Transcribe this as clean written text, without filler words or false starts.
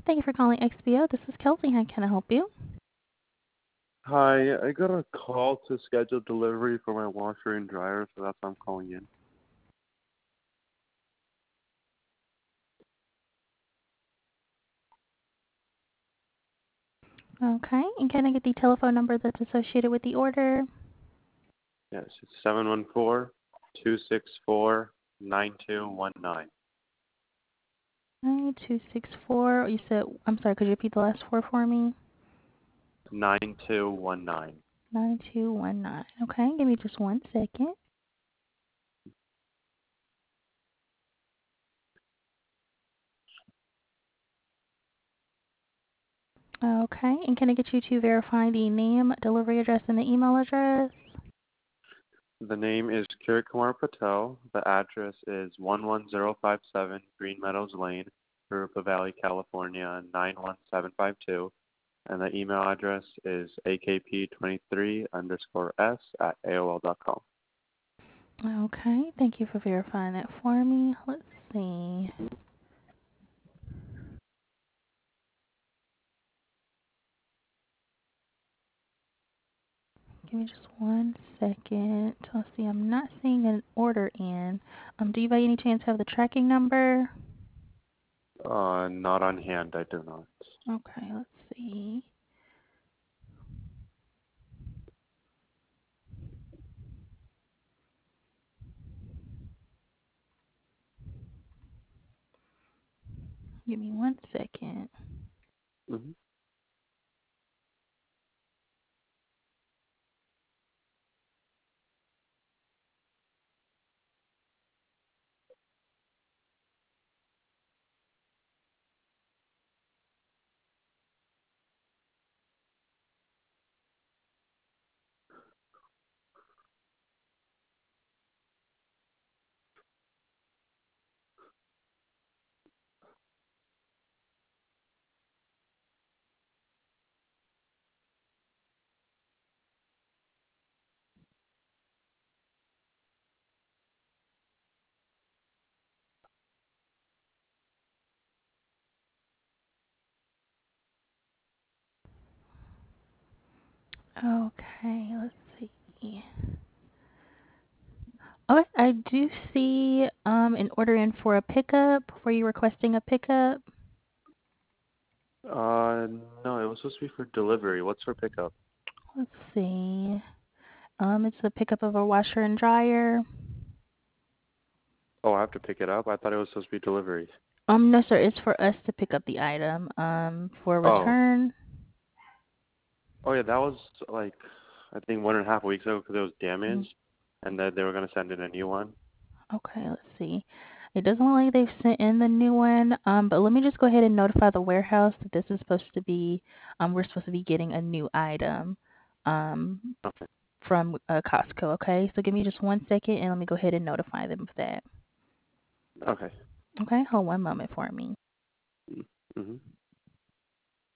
Thank you for calling XBO. This is Kelsey. How can I help you? Hi, I got a call to schedule delivery for my washer and dryer, so that's why I'm calling in. Okay. And can I get the telephone number that's associated with the order? Yes, it's 714-264-9219. 9264. You said, I'm sorry, could you repeat the last four for me? 9219. 9219. Okay. Give me just one second. Okay. And can I get you to verify the name, delivery address, and the email address? The name is Kirit Kumar Patel. The address is 11057 Green Meadows Lane, Parupa Valley, California, 91752. And the email address is akp23_s@aol.com. Okay. Thank you for verifying that for me. Let's see. Give me just one second. Let's see. I'm not seeing an order in. Do you by any chance have the tracking number? Not on hand, I do not. Okay, let's see. Give me one second. Mm-hmm. Okay, let's see. Okay, I do see an order in for a pickup. Were you requesting a pickup? No, it was supposed to be for delivery. What's for pickup? Let's see. It's the pickup of a washer and dryer. Oh, I have to pick it up? I thought it was supposed to be delivery. No, sir. It's for us to pick up the item. For Oh. return. Oh, yeah, that was like, I think 1.5 weeks ago because it was Mhm. damaged, and then they were going to send in a new one. Okay, let's see. It doesn't look like they've sent in the new one. But let me just go ahead and notify the warehouse that this is supposed to be. We're supposed to be getting a new item. Um, Okay. from Costco. Okay, so give me just one second and let me go ahead and notify them of that. Okay. Okay, hold one moment for me. Mm-hmm.